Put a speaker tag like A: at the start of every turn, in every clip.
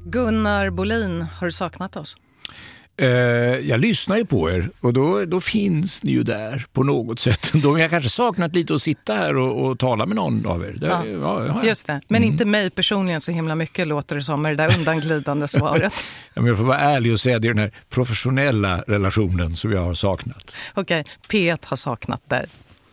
A: Gunnar Bolin, har du saknat oss?
B: Jag lyssnar ju på er och då finns ni ju där på något sätt. Då har jag kanske saknat lite att sitta här och tala med någon av er.
A: Just det, men inte mig personligen så himla mycket låter det som med det där undanglidande svaret.
B: Jag får vara ärlig och säga att det är den här professionella relationen som jag har saknat.
A: Okej, P1 har saknat dig.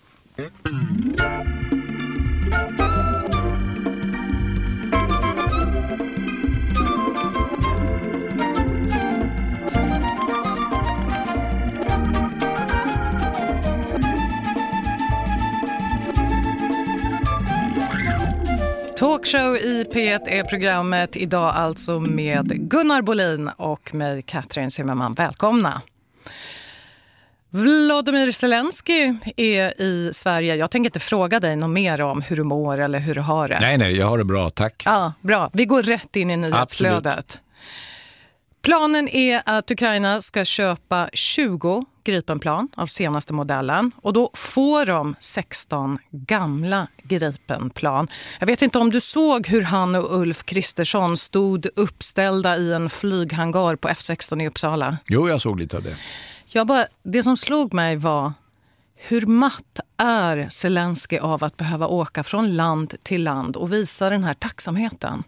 A: Talkshow i P1 är programmet idag alltså med Gunnar Bolin och mig, Katrin Zimmerman. Välkomna! Volodymyr Zelensky är i Sverige. Jag tänker inte fråga dig något mer om hur du mår eller hur du har det.
B: Nej, jag har det bra, tack.
A: Ja, bra. Vi går rätt in i nyhetsflödet. Absolut. Planen är att Ukraina ska köpa 20 Gripenplan av senaste modellen och då får de 16 gamla Gripenplan. Jag vet inte om du såg hur han och Ulf Kristersson stod uppställda i en flyghangar på F16 i Uppsala.
B: Jo, jag såg lite av det.
A: Det som slog mig var hur matt är Zelensky av att behöva åka från land till land och visa den här tacksamheten.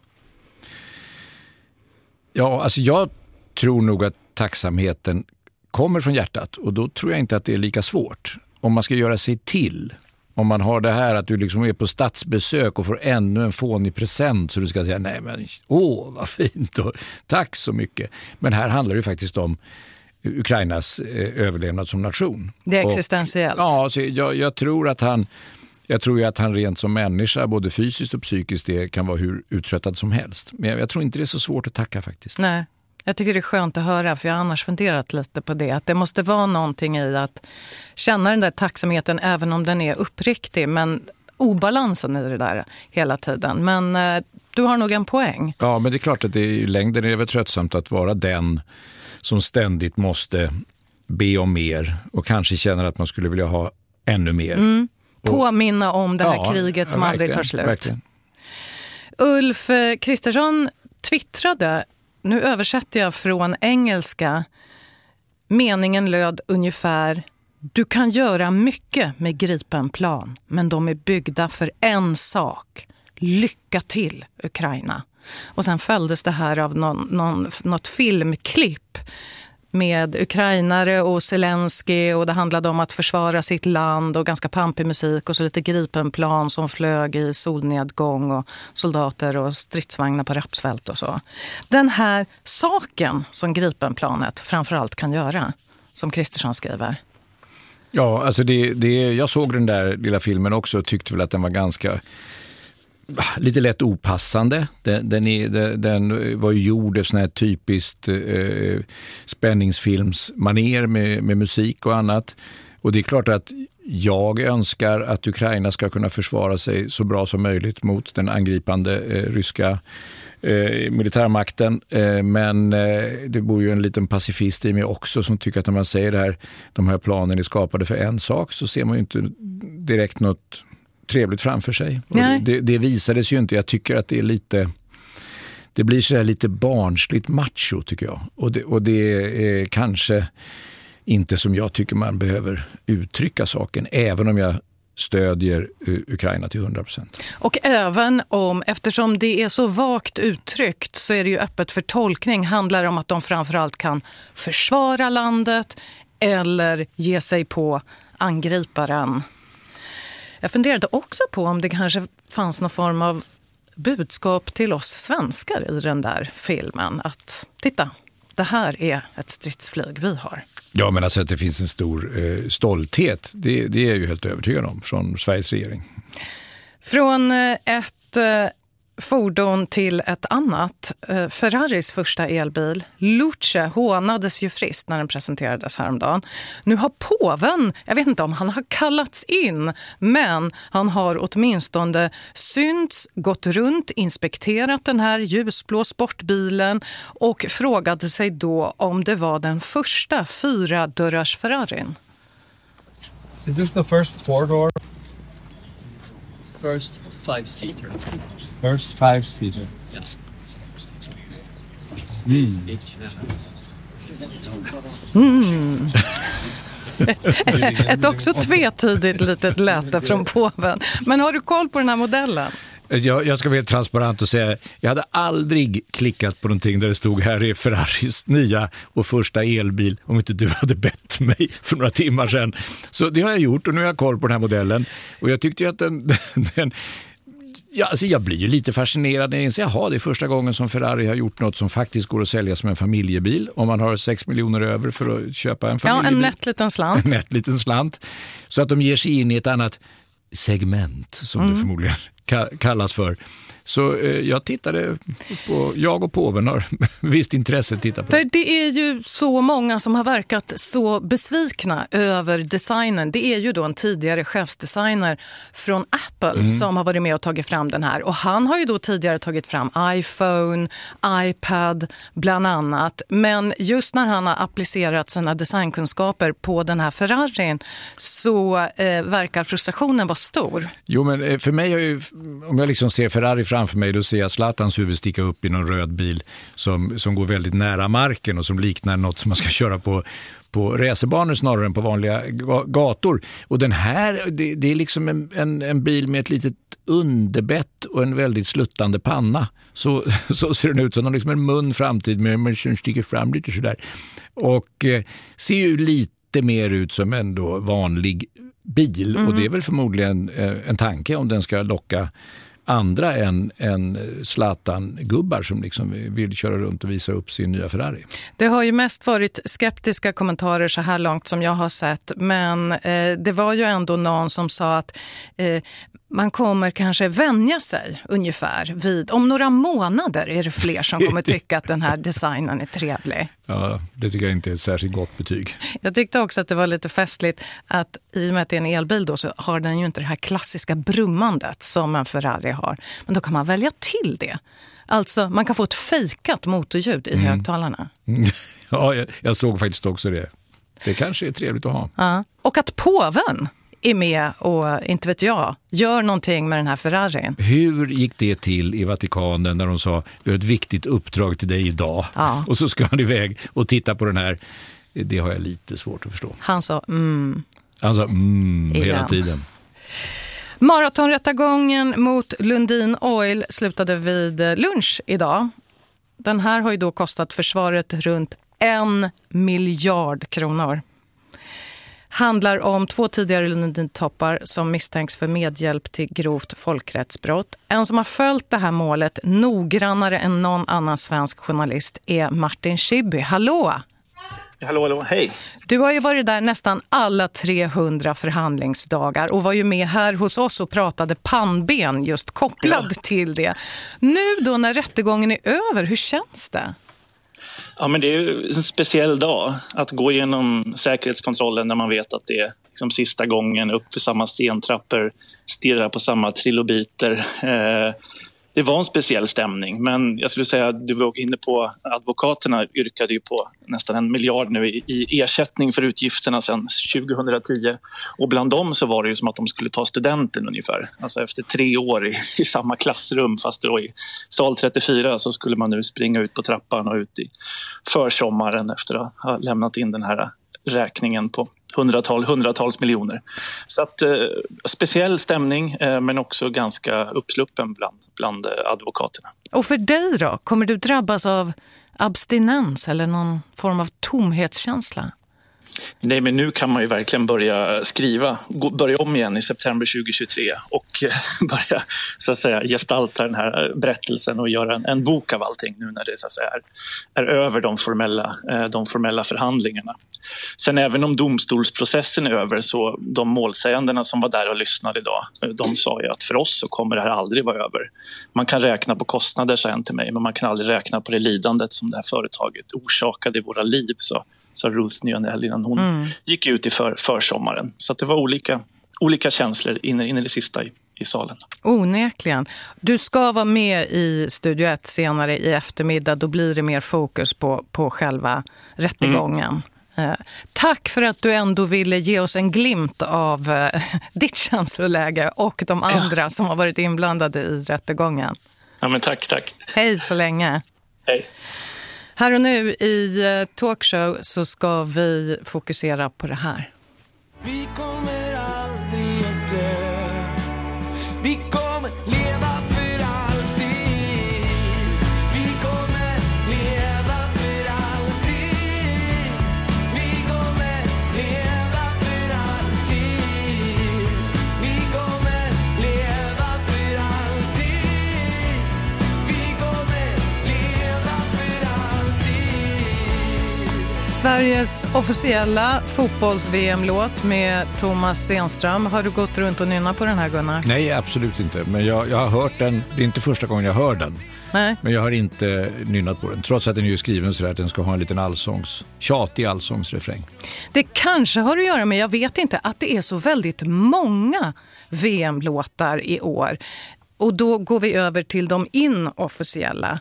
B: Ja, alltså jag tror nog att tacksamheten kommer från hjärtat och då tror jag inte att det är lika svårt. Om man ska göra sig till, om man har det här att du liksom är på statsbesök och får ännu en fånig present så du ska säga nej men vad fint och tack så mycket. Men här handlar det faktiskt om Ukrainas överlevnad som nation.
A: Det är existentiellt.
B: Så jag tror att han rent som människa, både fysiskt och psykiskt, det kan vara hur uttröttad som helst. Men jag tror inte det är så svårt att tacka faktiskt.
A: Nej, jag tycker det är skönt att höra för jag har annars funderat lite på det. Att det måste vara någonting i att känna den där tacksamheten även om den är uppriktig. Men obalansen i det där hela tiden. Men du har nog en poäng.
B: Ja, men det är klart att det i längden är väl tröttsamt att vara den som ständigt måste be om mer och kanske känner att man skulle vilja ha ännu mer.
A: Påminna om det här kriget som aldrig tar slut.
B: Verkligen.
A: Ulf Kristersson twittrade, nu översätter jag från engelska, meningen löd ungefär: du kan göra mycket med Gripenplan, men de är byggda för en sak. Lycka till, Ukraina. Och sen följdes det här av något filmklipp med ukrainare och Zelensky och det handlade om att försvara sitt land och ganska pampig musik och så lite Gripenplan som flög i solnedgång och soldater och stridsvagnar på rapsfält och så. Den här saken som Gripenplanet framförallt kan göra, som Kristersson skriver.
B: Ja, alltså jag såg den där lilla filmen också och tyckte väl att den var ganska lite lätt opassande. Den var ju gjord efter sån här typiskt spänningsfilmsmaner med musik och annat. Och det är klart att jag önskar att Ukraina ska kunna försvara sig så bra som möjligt mot den angripande ryska militärmakten. Men det bor ju en liten pacifist i mig också som tycker att när man säger det här, de här planen är skapade för en sak, så ser man ju inte direkt något trevligt framför sig. Det visades ju inte. Jag tycker att det är det blir så här lite barnsligt macho tycker jag. Och det är kanske inte som jag tycker man behöver uttrycka saken, även om jag stödjer Ukraina till 100%.
A: Och även om, eftersom det är så vagt uttryckt så är det ju öppet för tolkning, handlar det om att de framförallt kan försvara landet eller ge sig på angriparen. Jag funderade också på om det kanske fanns någon form av budskap till oss svenskar i den där filmen. Att titta, det här är ett stridsflyg vi har.
B: Ja, men alltså att det finns en stor stolthet, det är jag ju helt övertygad om från Sveriges regering.
A: Från ett fordon till ett annat. Ferraris första elbil, Luce, hånades ju friskt när den presenterades häromdagen. Nu har påven, jag vet inte om han har kallats in, men han har åtminstone synts, gått runt, inspekterat den här ljusblå sportbilen och frågade sig då om det var den första 4-dörrars Ferrarin.
C: Is this the first 4-door?
D: First 5-seater.
C: First 5-seater.
D: Yes.
A: Ett också tvetydigt litet läte från påven. Men har du koll på den här modellen?
B: Jag ska vara helt transparent och säga, jag hade aldrig klickat på någonting där det stod här är Ferraris nya och första elbil om inte du hade bett mig för några timmar sedan. Så det har jag gjort och nu har jag koll på den här modellen. Och jag tyckte ju att jag blir ju lite fascinerad när jag inser, det är första gången som Ferrari har gjort något som faktiskt går att sälja som en familjebil. Om man har 6 miljoner över för att köpa en familjebil.
A: Ja, en nätt liten slant.
B: En nätt liten slant. Så att de ger sig in i ett annat segment som det förmodligen kallas för. Så jag och påven har visst intresse att titta på.
A: För det är ju så många som har verkat så besvikna över designen. Det är ju då en tidigare chefsdesigner från Apple som har varit med och tagit fram den här. Och han har ju då tidigare tagit fram iPhone, iPad bland annat. Men just när han har applicerat sina designkunskaper på den här Ferrarin så verkar frustrationen vara stor.
B: Jo, men för mig om jag liksom ser Ferrari framför mig, då ser jag Zlatans huvud sticka upp i någon röd bil som går väldigt nära marken och som liknar något som man ska köra på racerbanor snarare än på vanliga gator. Och den här, det är liksom en bil med ett litet underbett och en väldigt sluttande panna. Så ser den ut som liksom en mun framtid med som sticker fram lite sådär. Och ser ju lite mer ut som en då vanlig bil. Och det är väl förmodligen en tanke om den ska locka andra än Zlatan-gubbar som liksom vill köra runt och visa upp sin nya Ferrari.
A: Det har ju mest varit skeptiska kommentarer så här långt som jag har sett. Men det var ju ändå någon som sa att man kommer kanske vänja sig ungefär om några månader är det fler som kommer tycka att den här designen är trevlig.
B: Ja, det tycker jag inte är ett särskilt gott betyg.
A: Jag tyckte också att det var lite festligt att i och med att det är en elbil då så har den ju inte det här klassiska brummandet som en Ferrari har. Men då kan man välja till det. Alltså man kan få ett fejkat motorljud i högtalarna.
B: Ja, jag såg faktiskt också det. Det kanske är trevligt att ha.
A: Ja. Och att påven är med och, inte vet jag, gör någonting med den här Ferrarin.
B: Hur gick det till i Vatikanen när de sa vi har ett viktigt uppdrag till dig idag? Ja. Och så ska han iväg och titta på den här. Det har jag lite svårt att förstå.
A: Han sa
B: hela tiden.
A: Maratonrättegången mot Lundin Oil slutade vid lunch idag. Den här har ju då kostat försvaret runt 1 miljard kronor. Handlar om 2 tidigare Lundin-toppar som misstänks för medhjälp till grovt folkrättsbrott. En som har följt det här målet noggrannare än någon annan svensk journalist är Martin Schibbye. Hallå!
D: Hallå, hej.
A: Du har ju varit där nästan alla 300 förhandlingsdagar och var ju med här hos oss och pratade pannben just kopplad till det. Nu då när rättegången är över, hur känns det?
D: Ja, men det är ju en speciell dag att gå igenom säkerhetskontrollen när man vet att det är liksom sista gången upp för samma stentrappor, stirra på samma trilobiter. Det var en speciell stämning, men jag skulle säga att du var inne på advokaterna yrkade ju på nästan 1 miljard nu i ersättning för utgifterna sedan 2010. Och bland dem så var det ju som att de skulle ta studenten ungefär. Alltså efter 3 år i samma klassrum, fast då i sal 34 så skulle man nu springa ut på trappan och ut i försommaren efter att ha lämnat in den här räkningen på hundratals miljoner. Så att speciell stämning men också ganska uppsluppen bland advokaterna.
A: Och för dig då? Kommer du drabbas av abstinens eller någon form av tomhetskänsla?
D: Nej, men nu kan man ju verkligen börja börja om igen i september 2023 och börja så att säga gestalta den här berättelsen och göra en bok av allting nu när det så att säga är över de formella förhandlingarna. Sen även om domstolsprocessen är över så de målsägandena som var där och lyssnade idag, de sa ju att för oss så kommer det här aldrig vara över. Man kan räkna på kostnader, sa en till mig, men man kan aldrig räkna på det lidandet som det här företaget orsakade i våra liv, så Ruth Nyonell innan hon gick ut i försommaren. Så att det var olika känslor in i det sista i salen.
A: Onekligen. Du ska vara med i Studio 1 senare i eftermiddag. Då blir det mer fokus på själva rättegången. Tack för att du ändå ville ge oss en glimt av ditt känsloläge och de andra som har varit inblandade i rättegången.
D: Ja, men tack.
A: Hej så länge.
D: Hej.
A: Här och nu i talkshow så ska vi fokusera på det här.
E: Vi kommer aldrig att dö. Vi kommer leva för alltid. Vi kommer leva för alltid. Vi kommer leva för alltid. Vi kommer leva för alltid. Vi kommer leva för alltid.
A: Sveriges officiella fotbolls-VM-låt med Thomas Stenström. Har du gått runt och nynna på den här, Gunnar?
B: Nej, absolut inte. Men jag har hört den. Det är inte första gången jag hör den.
A: Nej.
B: Men jag har inte nynnat på den. Trots att den är ju skriven så att den ska ha en liten tjatig allsångsrefräng.
A: Det kanske har att göra med, jag vet inte, att det är så väldigt många VM-låtar i år. Och då går vi över till de inofficiella.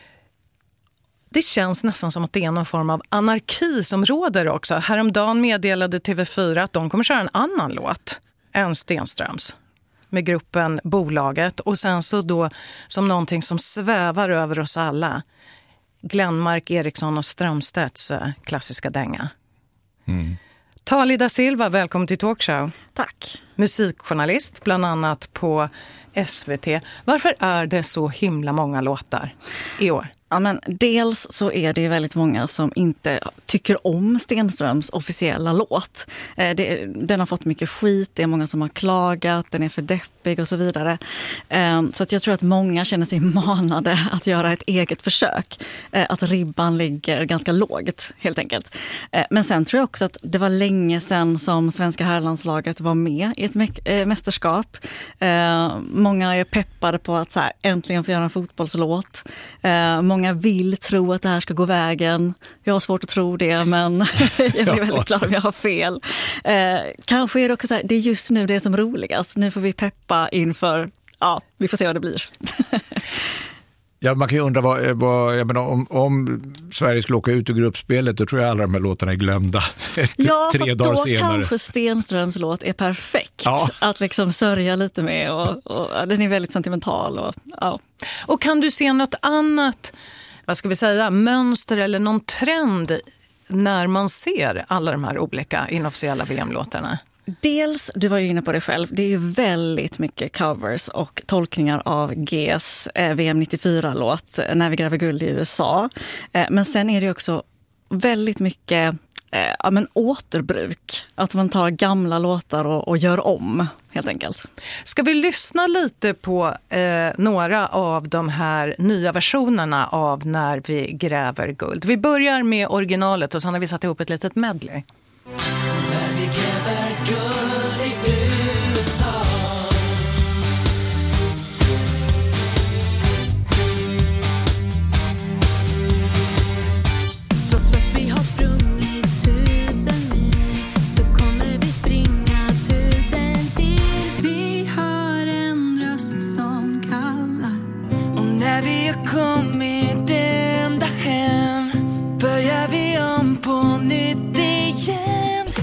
A: Det känns nästan som att det är någon form av anarki som råder också. Häromdagen meddelade TV4 att de kommer köra en annan låt än Stenströms med gruppen Bolaget. Och sen så då som någonting som svävar över oss alla. Glenmark, Eriksson och Strömstedts klassiska dänga. Tali da Silva, välkommen till talkshow.
F: Tack.
A: Musikjournalist, bland annat på SVT. Varför är det så himla många låtar i år?
F: Ja, men dels så är det väldigt många som inte tycker om Stenströms officiella låt. Den har fått mycket skit, det är många som har klagat, den är för deppig och så vidare. Så att jag tror att många känner sig manade att göra ett eget försök. Att ribban ligger ganska lågt, helt enkelt. Men sen tror jag också att det var länge sedan som svenska herrlandslaget var med i ett mästerskap. Många är peppade på att så här, äntligen få göra en fotbollslåt. Många vill tro att det här ska gå vägen. Jag har svårt att tro det, men jag blir väldigt glad om jag har fel. Kanske är det också så här, det är just nu det är som roligast. Nu får vi peppa inför, ja, vi får se vad det blir.
B: Ja, man kan ju undra jag menar, om Sverige skulle åka ut ur gruppspelet, då tror jag alla de här låtarna är glömda 3 dagar
F: då
B: senare.
F: Kanske Stenströms låt är perfekt att liksom sörja lite med och den är väldigt sentimental.
A: Och kan du se något annat, vad ska vi säga, mönster eller någon trend när man ser alla de här olika inofficiella VM-låtarna?
F: Dels, du var ju inne på det själv, det är ju väldigt mycket covers och tolkningar av Gs VM 94-låt När vi gräver guld i USA. Men sen är det också väldigt mycket återbruk. Att man tar gamla låtar och gör om, helt enkelt.
A: Ska vi lyssna lite på några av de här nya versionerna av När vi gräver guld? Vi börjar med originalet och sen har vi satt ihop ett litet medley.
E: När vi gräver guld i USA.
G: Trots att vi har sprungit 1000 mil så kommer vi springa 1000 till. Vi har en röst som kallar.
E: Och när vi har kommit ända hem börjar vi om på nytt igen.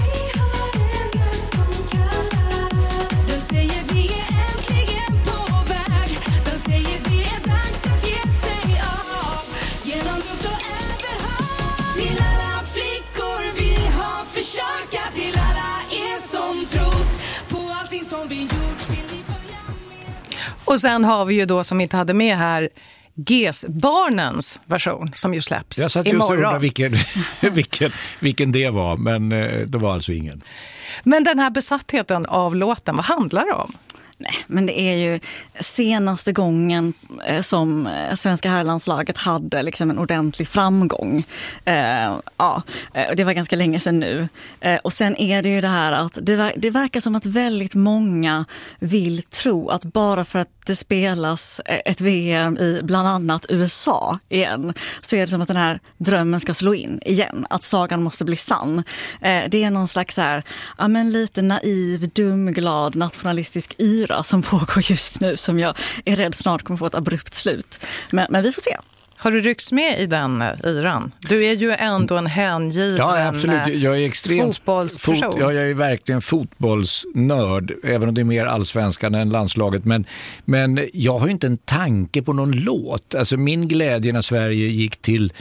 A: Och sen har vi ju då, som inte hade med här, Gs barnens version som ju släpps imorgon. Jag satt just och
B: undrade vilken det var, men det var alltså ingen.
A: Men den här besattheten av låten, vad handlar det om?
F: Nej, men det är ju senaste gången som svenska herrlandslaget hade liksom en ordentlig framgång. Det var ganska länge sedan nu. Och sen är det ju det här att det verkar som att väldigt många vill tro att bara för att det spelas ett VM i bland annat USA igen, så är det som att den här drömmen ska slå in igen. Att sagan måste bli sann. Det är någon slags så här, lite naiv, dumglad, nationalistisk yra som pågår just nu, som jag är rädd snart kommer få ett abrupt slut. Men vi får se.
A: Har du ryckts med i den yran? Du är ju ändå en hängiven
B: jag är extremt
A: fotbollsperson.
B: Jag är verkligen fotbollsnörd, även om det är mer allsvenskan än landslaget. Men jag har ju inte en tanke på någon låt. Alltså min glädje när Sverige gick till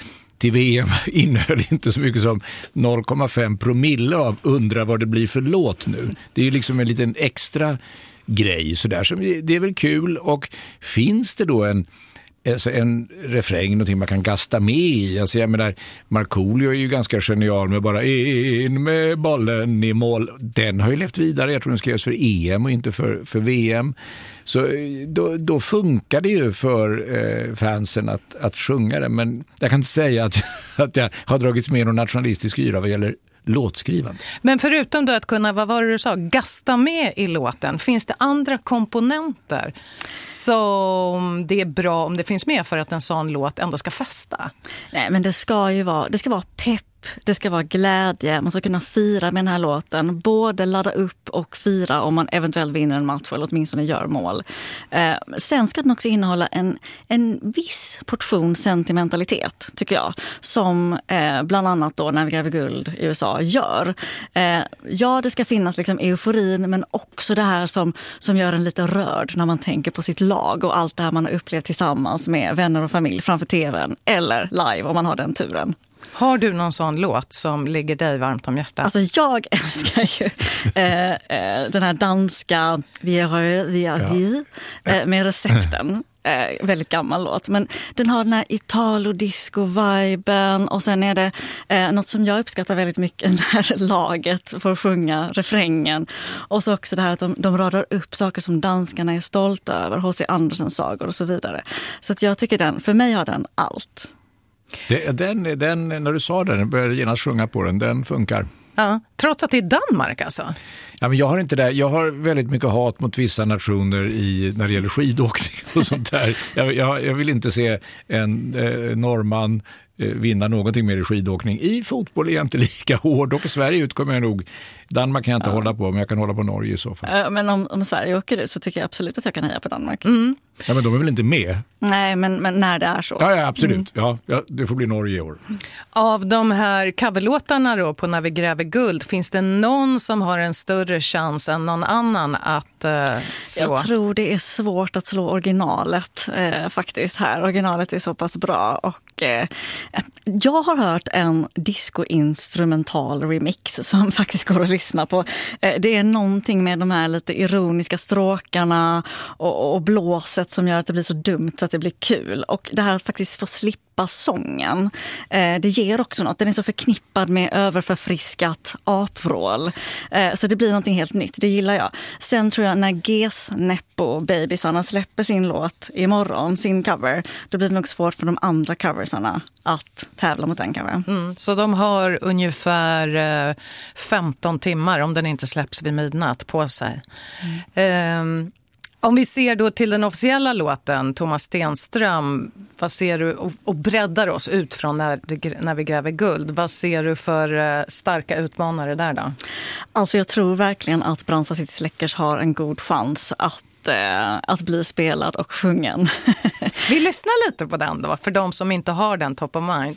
B: till VM innehöll inte så mycket som 0,5 promille av undrar vad det blir för låt nu. Det är ju liksom en liten extra grej sådär, som det är väl kul. Och finns det då en refräng, någonting man kan gasta med i. Alltså jag menar, Markoolio är ju ganska genial med bara in med bollen i mål. Den har ju levt vidare. Jag tror den skrevs för EM och inte för VM. Så då funkar det ju för fansen att sjunga det. Men jag kan inte säga att jag har dragits med någon nationalistisk yra vad gäller låtskrivande.
A: Men förutom då att kunna, vad var det du sa, gasta med i låten, finns det andra komponenter som det är bra om det finns med för att en sån låt ändå ska fästa?
F: Nej, men det ska vara pepp. Det ska vara glädje, man ska kunna fira med den här låten, både ladda upp och fira om man eventuellt vinner en match eller åtminstone gör mål. Sen ska den också innehålla en viss portion sentimentalitet, tycker jag, som bland annat då När vi gräver guld i USA gör. Ja, det ska finnas liksom euforin, men också det här som gör en lite rörd när man tänker på sitt lag och allt det här man har upplevt tillsammans med vänner och familj framför tvn eller live om man har den turen.
A: Har du någon sån låt som ligger dig varmt om hjärtat?
F: Alltså jag älskar ju den här danska med recepten. Väldigt gammal låt, men den har den här Italo-disco-viben och sen är det något som jag uppskattar väldigt mycket när laget får sjunga refrängen och så också det här att de radar upp saker som danskarna är stolta över, H.C. Andersens sagor och så vidare. Så att jag tycker för mig har den allt.
B: Den, när du sa den, började genast sjunga på den funkar.
A: Ja, trots att det är Danmark alltså.
B: Ja, men jag har inte det. Jag har väldigt mycket hat mot vissa nationer när det gäller skidåkning och sånt där. Jag vill inte se en norrman vinna någonting mer i skidåkning. I fotboll är jag inte lika hård och i Sverige utkommer jag nog. Danmark kan jag inte hålla på, men jag kan hålla på Norge i så fall.
F: Men om Sverige åker ut så tycker jag absolut att jag kan heja på Danmark.
A: Mm.
B: Ja, men de är väl inte med?
F: Nej, men när det är så.
B: Ja, absolut. Ja, det får bli Norge i år.
A: Av de här coverlåtarna då på När vi gräver guld, finns det någon som har en större chans än någon annan att slå?
F: Jag tror det är svårt att slå originalet faktiskt här. Originalet är så pass bra och jag har hört en disco-instrumental remix som faktiskt går att lyssna på. Det är någonting med de här lite ironiska stråkarna och blåset som gör att det blir så dumt så att det blir kul. Och det här att faktiskt få slippa sången, det ger också något. Den är så förknippad med överförfriskat apvrål. Så det blir någonting helt nytt. Det gillar jag. Sen tror jag när GES Nepo-babysarna släpper sin låt imorgon, sin cover, då blir det nog svårt för de andra coversarna att tävla mot den cover.
A: Så de har ungefär 15 timmar om den inte släpps vid midnatt på sig. Om vi ser då till den officiella låten, Thomas Stenström, vad ser du, och breddar oss ut från när vi gräver guld, vad ser du för starka utmanare där då?
F: Alltså jag tror verkligen att Brandsta City Släckers har en god chans att bli spelad och sjungen.
A: Vi lyssnar lite på den då, för de som inte har den top of mind.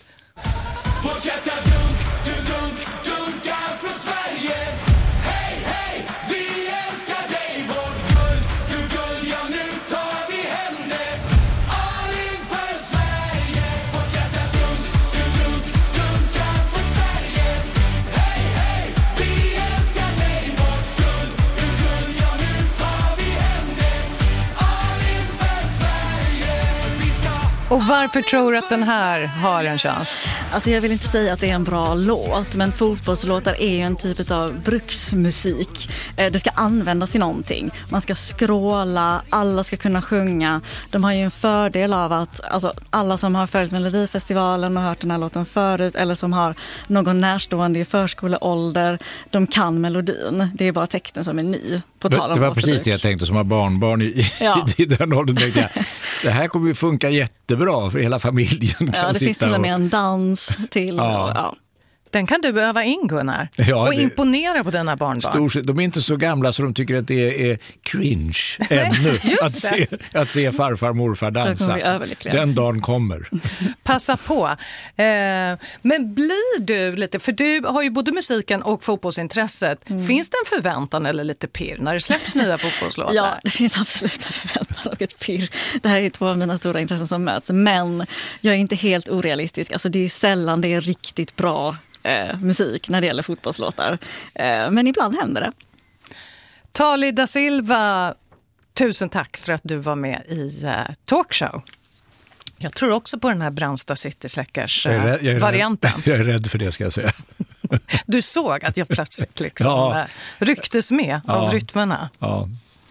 A: Och varför tror du att den här har en chans?
F: Alltså jag vill inte säga att det är en bra låt, men fotbollslåtar är ju en typ av bruksmusik. Det ska användas till någonting. Man ska skråla, alla ska kunna sjunga. De har ju en fördel av att alla som har följt Melodifestivalen och hört den här låten förut eller som har någon närstående i förskoleålder, de kan melodin. Det är bara texten som är ny. På tal om
B: det var precis det jag tänkte som har barnbarn i den åldern. Tänkte jag, det här kommer ju funka jättebra för hela familjen.
F: Ja, det finns till och med en dans till. Ja.
A: Den kan du öva in, Gunnar.
B: Ja,
A: och imponera på dina barnbarn.
B: De är inte så gamla så de tycker att det är cringe ännu att se farfar och morfar dansa. Den dagen kommer.
A: Passa på. Men blir du lite, för du har ju både musiken och fotbollsintresset. Finns det en förväntan eller lite pirr när det släpps nya fotbollslåtar?
F: Ja, det finns absolut en förväntan och ett pirr. Det här är 2 av mina stora intressen som möts. Men jag är inte helt orealistisk. Alltså det är sällan det är riktigt bra musik när det gäller fotbollslåtar. Men ibland händer det.
A: Tali da Silva, tusen tack för att du var med i Talkshow. Jag tror också på den här Brandsta City Släckers-varianten.
B: Jag är rädd för det, ska jag säga.
A: Du såg att jag plötsligt liksom rycktes med av rytmerna.
B: Ja.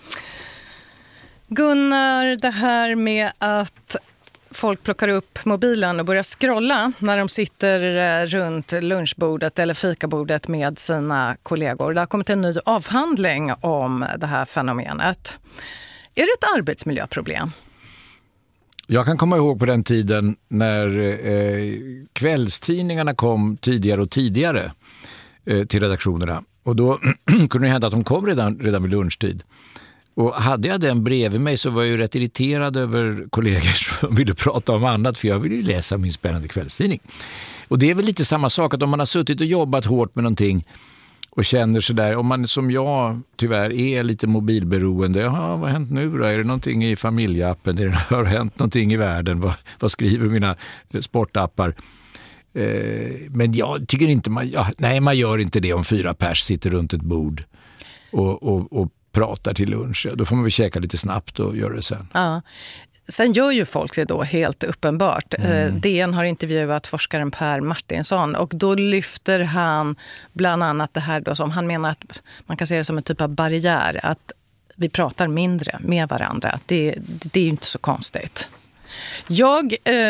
A: Gunnar, det här med att folk plockar upp mobilen och börjar scrolla när de sitter runt lunchbordet eller fikabordet med sina kollegor. Det har kommit en ny avhandling om det här fenomenet. Är det ett arbetsmiljöproblem?
B: Jag kan komma ihåg på den tiden när kvällstidningarna kom tidigare och tidigare till redaktionerna. Och då kunde det hända att de kom redan vid lunchtid. Och hade jag den bredvid mig så var jag ju rätt irriterad över kollegor som ville prata om annat, för jag ville ju läsa min spännande kvällstidning. Och det är väl lite samma sak att om man har suttit och jobbat hårt med någonting och känner sådär, om man som jag tyvärr är lite mobilberoende, vad har hänt nu då? Är det någonting i familjeappen? Har det hänt någonting i världen? Vad skriver mina sportappar? Men jag tycker inte man gör inte det om 4 pers sitter runt ett bord och pratar till lunch. Då får man väl käka lite snabbt och göra det sen.
A: Ja. Sen gör ju folk det då helt uppenbart. DN har intervjuat forskaren Per Martinsson och då lyfter han bland annat det här då som han menar att man kan se det som en typ av barriär, att vi pratar mindre med varandra. Det är ju inte så konstigt. Jag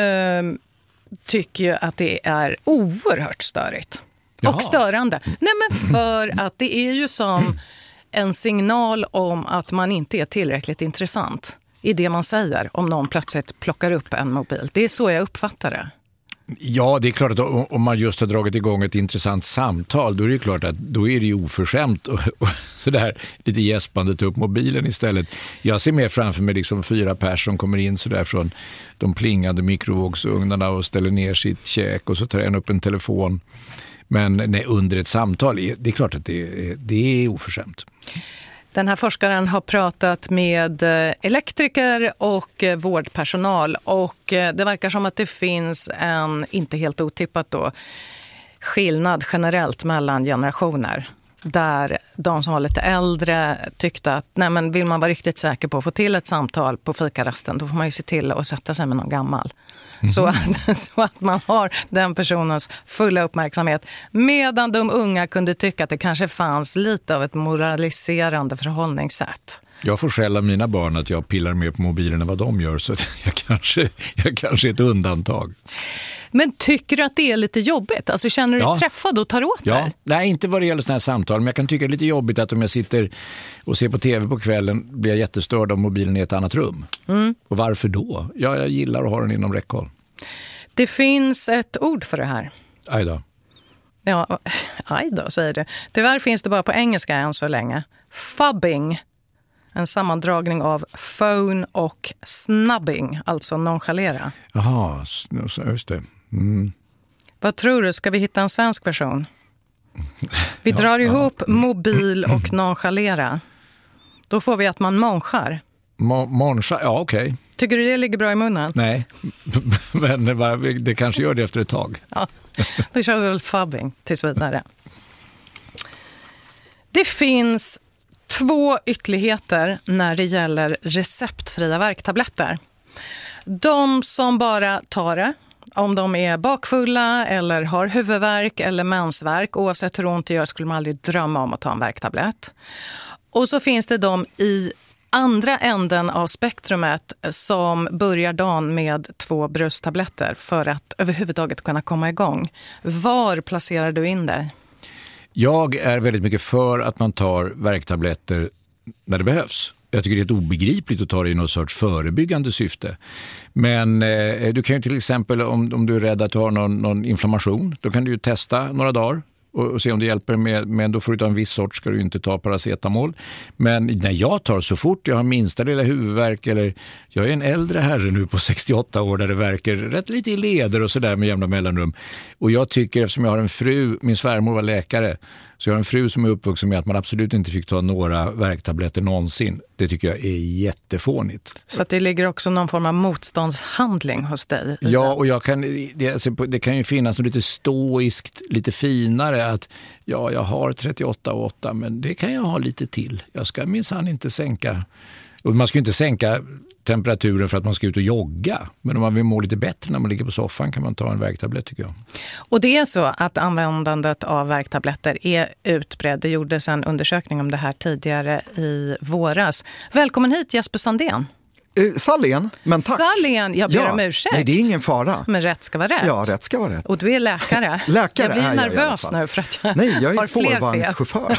A: tycker ju att det är oerhört störigt och störande. Nej, men för att det är ju som en signal om att man inte är tillräckligt intressant i det man säger om någon plötsligt plockar upp en mobil. Det är så jag uppfattar det.
B: Ja, det är klart att om man just har dragit igång ett intressant samtal, då är det klart att då är det ju oförskämt och sådär lite gäspande ta upp mobilen istället. Jag ser mer framför mig liksom 4 personer som kommer in sådär från de plingande mikrovågsugnarna och ställer ner sitt käk och så tar en upp en telefon. Men under ett samtal, det är klart att det är oförskämt.
A: Den här forskaren har pratat med elektriker och vårdpersonal och det verkar som att det finns en, inte helt otippat då, skillnad generellt mellan generationer. Där de som var lite äldre tyckte att nej, men vill man vara riktigt säker på att få till ett samtal på fikarasten, då får man ju se till att sätta sig med någon gammal. Så att man har den personens fulla uppmärksamhet. Medan de unga kunde tycka att det kanske fanns lite av ett moraliserande förhållningssätt.
B: Jag får skälla mina barn att jag pillar mer på mobilen än vad de gör, så att jag kanske är ett undantag.
A: Men tycker du att det är lite jobbigt? Alltså känner du dig träffad och tar åt dig?
B: Nej, inte vad det gäller sådana här samtal. Men jag kan tycka det är lite jobbigt att om jag sitter och ser på tv på kvällen blir jag jättestörd om mobilen i ett annat rum. Och varför då? Jag gillar att ha den inom räckhåll.
A: Det finns ett ord för det här.
B: Aj då.
A: Ja, aj då säger du. Tyvärr finns det bara på engelska än så länge. Fubbing. En sammandragning av phone och snubbing, alltså nonchalera.
B: Jaha, just det.
A: Vad tror du? Ska vi hitta en svensk version? Vi drar ihop mobil och nonchalera. Då får vi att man monchar.
B: Ja, okej.
A: Tycker du det ligger bra i munnen?
B: Nej, men det kanske gör det efter ett tag.
A: Ja, då kör vi väl fubbing tills vidare. Det finns 2 ytterligheter när det gäller receptfria värktabletter. De som bara tar det, om de är bakfulla eller har huvudvärk eller mensvärk, oavsett hur ont det gör skulle man aldrig drömma om att ta en värktablett. Och så finns det de i andra änden av spektrumet som börjar dagen med 2 brösttabletter för att överhuvudtaget kunna komma igång. Var placerar du in dig? Jag
B: är väldigt mycket för att man tar värktabletter när det behövs. Jag tycker det är helt obegripligt att ta det i något sorts förebyggande syfte. Men du kan ju till exempel, om du är rädd att du har någon inflammation, då kan du ju testa några dagar och se om det hjälper. Men då får du ta en viss sort, ska du inte ta paracetamol. Men när jag tar, så fort jag har minsta lilla huvudvärk, eller jag är en äldre herre nu på 68 år där det verkar rätt lite i leder och sådär med jämna mellanrum. Och jag tycker, eftersom jag har en fru, min svärmor var läkare, så jag har en fru som är uppvuxen med att man absolut inte fick ta några värktabletter någonsin. Det tycker jag är jättefånigt.
A: Så att det ligger också någon form av motståndshandling hos dig?
B: Ja, och det kan ju finnas något lite stoiskt, lite finare att ja, jag har 38,8 men det kan jag ha lite till. Jag ska minsann inte sänka. Och man ska ju inte sänka temperaturen för att man ska ut och jogga. Men om man vill må lite bättre när man ligger på soffan kan man ta en värktablett, tycker jag.
A: Och det är så att användandet av värktabletter är utbredd. Det gjordes en undersökning om det här tidigare i våras. Välkommen hit, Jesper Sandén.
H: Salén, men tack.
A: Salén, jag ber om ursäkt.
H: Nej, det är ingen fara.
A: Men rätt ska vara rätt.
H: Ja, rätt ska vara rätt.
A: Och du är läkare.
H: Läkare
A: jag blir
H: är
A: nervös nu för att jag
H: Nej, jag är
A: har
H: spårvagnschaufför.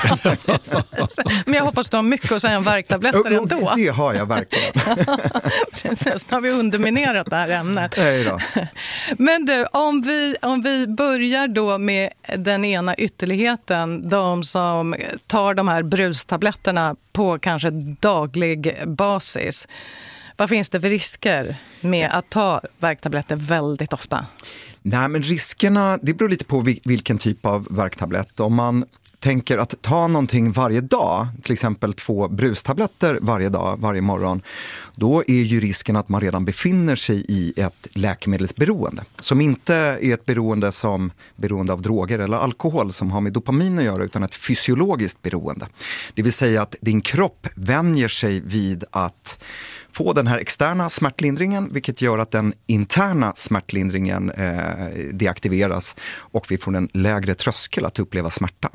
A: Men jag hoppas du har mycket att säga om värktabletter ändå.
H: Det har jag verkligen.
A: Precis, nu har vi underminerat det här ämnet.
H: Nej då.
A: Men du, om vi börjar då med den ena ytterligheten, de som tar de här brustabletterna på kanske daglig basis. Vad finns det för risker med att ta värktabletter väldigt ofta?
H: Nej, men riskerna, det beror lite på vilken typ av värktablett. Om man tänker att ta någonting varje dag, till exempel 2 brustabletter varje dag, varje morgon, då är ju risken att man redan befinner sig i ett läkemedelsberoende. Som inte är ett beroende som beroende av droger eller alkohol som har med dopamin att göra, utan ett fysiologiskt beroende. Det vill säga att din kropp vänjer sig vid att få den här externa smärtlindringen, vilket gör att den interna smärtlindringen deaktiveras och vi får en lägre tröskel att uppleva smärta.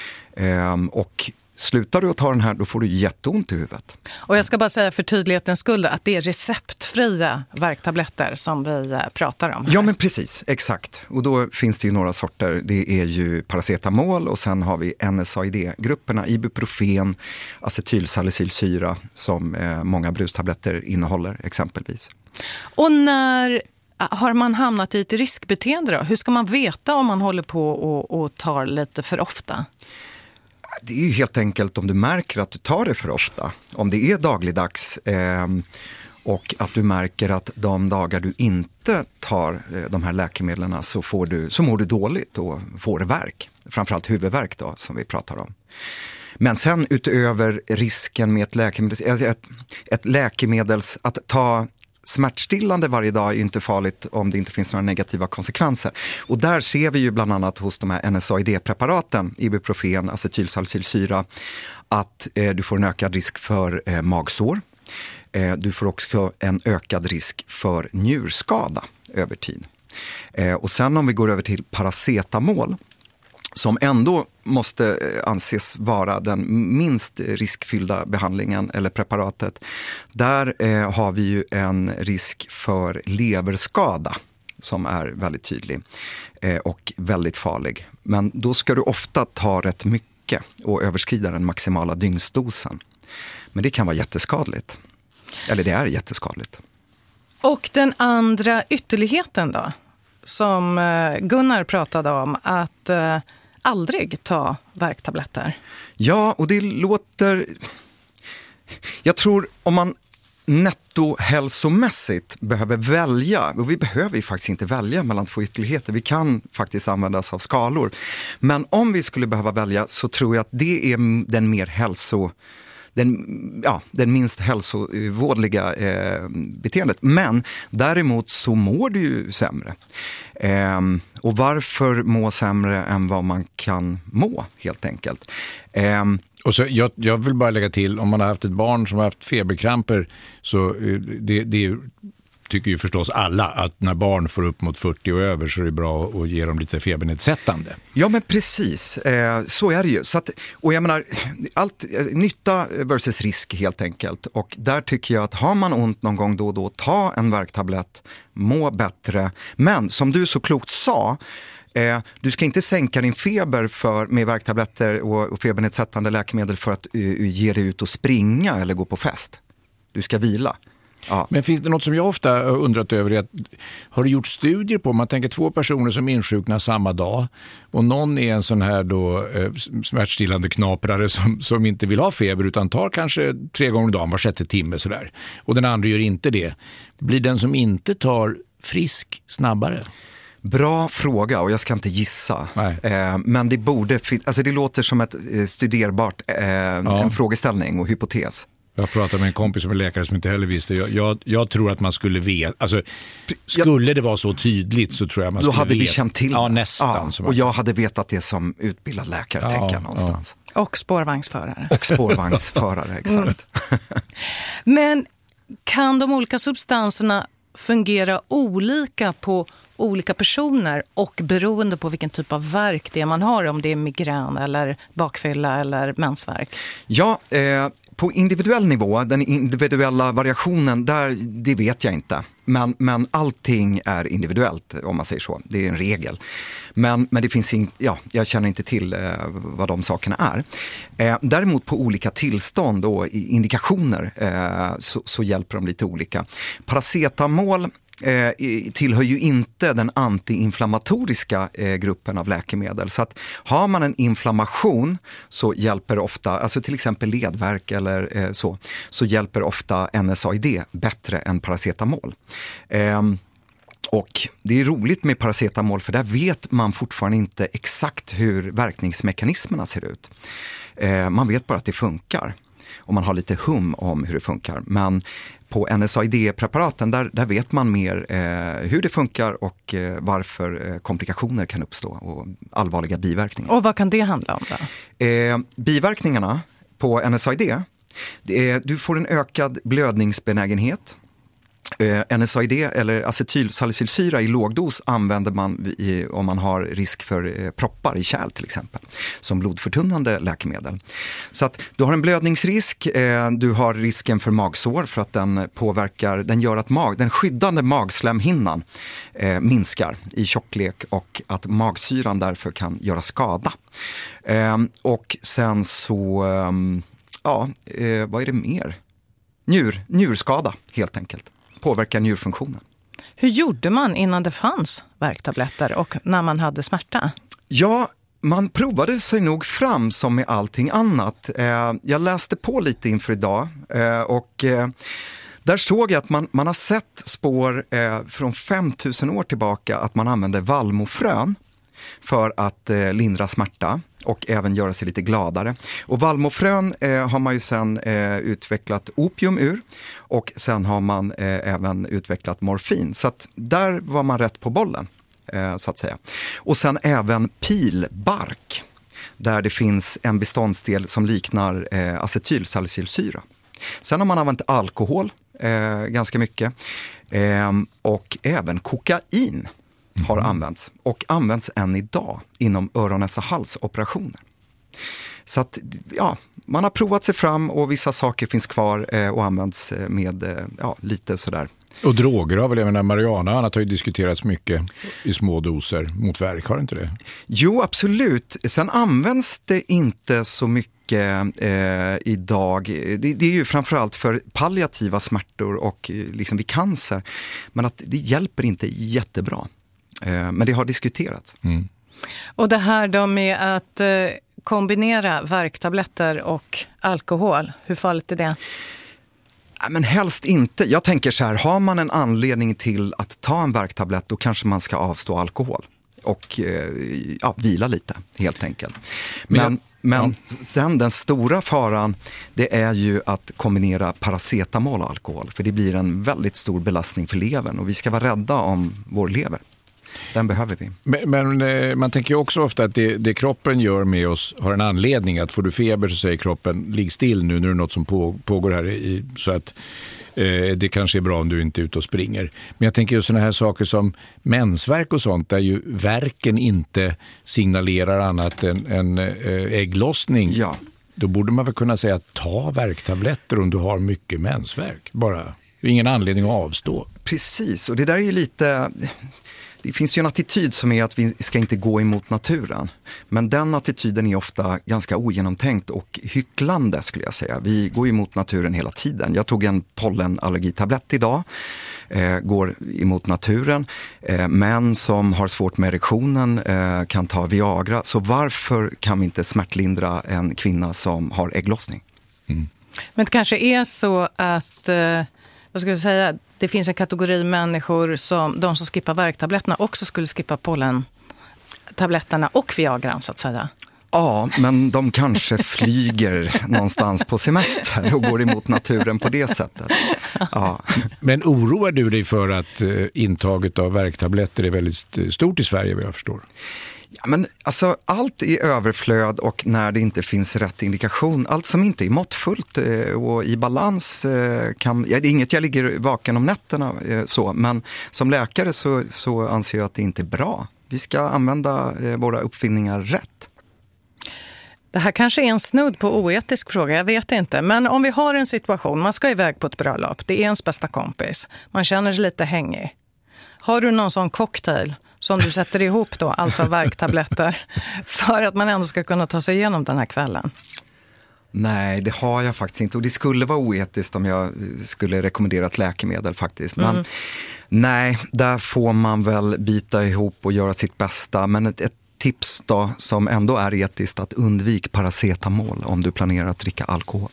H: Och slutar du att ta den här, då får du jätteont i huvudet.
A: Och jag ska bara säga för tydlighetens skull att det är receptfria värktabletter som vi pratar om här.
H: Ja, men precis, exakt. Och då finns det ju några sorter. Det är ju paracetamol och sen har vi NSAID-grupperna, ibuprofen, acetylsalicylsyra som många brustabletter innehåller exempelvis. Och
A: när har man hamnat i ett riskbeteende då? Hur ska man veta om man håller på och tar lite för ofta?
H: Det är ju helt enkelt om du märker att du tar det för ofta. Om det är dagligdags och att du märker att de dagar du inte tar de här läkemedlen så mår du dåligt och får värk. Framförallt huvudvärk då, som vi pratar om. Men sen utöver risken med ett läkemedels att ta smärtstillande varje dag är ju inte farligt om det inte finns några negativa konsekvenser. Och där ser vi ju bland annat hos de här NSAID-preparaten, ibuprofen, acetylsalicylsyra, att du får en ökad risk för magsår. Du får också en ökad risk för njurskada över tid. Och sen om vi går över till paracetamol, som ändå måste anses vara den minst riskfyllda behandlingen eller preparatet. Där har vi ju en risk för leverskada som är väldigt tydlig och väldigt farlig. Men då ska du ofta ta rätt mycket och överskrida den maximala dygnsdosen. Men det kan vara jätteskadligt. Eller det är jätteskadligt.
A: Och den andra ytterligheten då? Som Gunnar pratade om, att aldrig ta värktabletter.
H: Ja, och det låter... Jag tror om man nettohälsomässigt behöver välja, och vi behöver ju faktiskt inte välja mellan 2 ytterligheter, vi kan faktiskt använda oss av skalor. Men om vi skulle behöva välja så tror jag att det är den mer den minst hälsovådliga beteendet. Men däremot så mår du ju sämre. Och varför må sämre än vad man kan må, helt enkelt.
B: Och så jag vill bara lägga till, om man har haft ett barn som har haft feberkramper, så det tycker ju förstås alla att när barn får upp mot 40 och över så är det bra att ge dem lite febernedsättande.
H: Ja, men precis. Så är det ju. Så att, och jag menar, nytta versus risk helt enkelt. Och där tycker jag att har man ont någon gång då och då, ta en värktablett, må bättre. Men som du så klokt sa, Du ska inte sänka din feber med värktabletter och febernedsättande läkemedel för att ge dig ut och springa eller gå på fest. Du ska vila. Ja.
B: Men finns det något som jag ofta har undrat över? Har du gjort studier på, man tänker 2 personer som insjuknar samma dag och någon är en sån här då smärtstillande knaprare som inte vill ha feber utan tar kanske 3 gånger om dagen var 6:e timme sådär. Och den andra gör inte det. Blir den som inte tar frisk snabbare?
H: Bra fråga och jag ska inte gissa. Men det borde alltså det låter som ett studerbart en frågeställning och hypotes.
B: Jag pratade med en kompis som är läkare som inte heller visste. Jag tror att man skulle veta. Alltså, skulle det vara så tydligt så tror jag man skulle veta.
H: Då hade vi känt till det.
B: Ja, nästan.
H: Ja, och jag hade vetat det som utbildad läkare, tänker jag någonstans.
A: Och spårvagnsförare.
H: Och spårvagnsförare, exakt.
A: Men kan de olika substanserna fungera olika på olika personer och beroende på vilken typ av värk det är man har, om det är migrän eller bakfylla eller mensvärk?
H: Ja, på individuell nivå, den individuella variationen, det vet jag inte. Men allting är individuellt, om man säger så. Det är en regel. Men det finns jag känner inte till vad de sakerna är. Däremot på olika tillstånd och indikationer så hjälper de lite olika. Paracetamol tillhör ju inte den antiinflammatoriska gruppen av läkemedel. Så att har man en inflammation så hjälper ofta, alltså till exempel ledvärk eller så hjälper ofta NSAID bättre än paracetamol. Och det är roligt med paracetamol för där vet man fortfarande inte exakt hur verkningsmekanismerna ser ut. Man vet bara att det funkar och man har lite hum om hur det funkar. Men på NSAID-preparaten där vet man mer hur det funkar och varför komplikationer kan uppstå och allvarliga biverkningar.
A: Och vad kan det handla om då?
H: Biverkningarna på NSAID, du får en ökad blödningsbenägenhet. NSAID eller acetylsalicylsyra i lågdos använder man om man har risk för proppar i kärl till exempel, som blodförtunnande läkemedel. Så att du har en blödningsrisk, du har risken för magsår för att den gör att den skyddande magslemhinnan minskar i tjocklek och att magsyran därför kan göra skada. Och sen så, vad är det mer? Njurskada helt enkelt. Påverkar njurfunktionen.
A: Hur gjorde man innan det fanns värktabletter och när man hade smärta?
H: Ja, man provade sig nog fram som med allting annat. Jag läste på lite inför idag och där såg jag att man har sett spår från 5000 år tillbaka att man använde vallmofrön för att lindra smärta och även göra sig lite gladare. Och vallmofrön har man ju sen utvecklat opium ur och sen har man även utvecklat morfin. Så att där var man rätt på bollen, så att säga. Och sen även pilbark, där det finns en beståndsdel som liknar acetylsalicylsyra. Sen har man använt alkohol ganska mycket och även kokain har använts och används än idag inom öron-, näsa-, halsoperationer. Så att man har provat sig fram och vissa saker finns kvar och används med lite sådär. Och
B: droger har väl, jag menar, marijuana har ju diskuterats mycket i små doser mot värk, har inte det?
H: Jo, absolut. Sen används det inte så mycket idag. Det är ju framförallt för palliativa smärtor och liksom vid cancer. Men att det hjälper inte jättebra. Men det har diskuterats. Mm.
A: Och det här då med att kombinera värktabletter och alkohol, hur farligt är det?
H: Men helst inte. Jag tänker så här, har man en anledning till att ta en värktablett, då kanske man ska avstå alkohol och vila lite helt enkelt. Men sen den stora faran, det är ju att kombinera paracetamol och alkohol, för det blir en väldigt stor belastning för levern och vi ska vara rädda om vår lever. Den behöver vi.
B: Men man tänker ju också ofta att det kroppen gör med oss har en anledning. Att får du feber så säger kroppen, ligg still nu är det något som pågår här så att det kanske är bra om du inte är ute och springer. Men jag tänker ju sådana här saker som mensvärk och sånt, där ju värken inte signalerar annat än ägglossning. Ja. Då borde man väl kunna säga att ta värktabletter om du har mycket mensvärk. Bara ingen anledning att avstå.
H: Precis, och det där är ju lite... Det finns ju en attityd som är att vi ska inte gå emot naturen. Men den attityden är ofta ganska ogenomtänkt och hycklande skulle jag säga. Vi går emot naturen hela tiden. Jag tog en pollenallergitablett idag. Går emot naturen. Män som har svårt med erektionen kan ta Viagra. Så varför kan vi inte smärtlindra en kvinna som har ägglossning?
A: Men det kanske är så att vad ska jag säga, det finns en kategori människor som de som skippar värktabletterna också skulle skippa pollentabletterna och Viagran så att säga.
H: Ja, men de kanske flyger någonstans på semester och går emot naturen på det sättet. Ja.
B: Men oroar du dig för att intaget av värktabletter är väldigt stort i Sverige, vad jag förstår?
H: Ja, men alltså, allt i överflöd och när det inte finns rätt indikation, allt som inte är måttfullt och i balans det är inget jag ligger vaken om nätterna men som läkare så anser jag att det inte är bra. Vi ska använda våra uppfinningar rätt.
A: Det här kanske är en snudd på oetisk fråga, jag vet inte. Men om vi har en situation, man ska iväg på ett bröllop, det är ens bästa kompis, man känner sig lite hängig. Har du någon sån cocktail som du sätter ihop då, alltså värktabletter, för att man ändå ska kunna ta sig igenom den här kvällen?
H: Nej, det har jag faktiskt inte. Och det skulle vara oetiskt om jag skulle rekommendera ett läkemedel faktiskt. Men nej, där får man väl bita ihop och göra sitt bästa. Men ett tips då som ändå är etiskt, att undvik paracetamol om du planerar att dricka alkohol.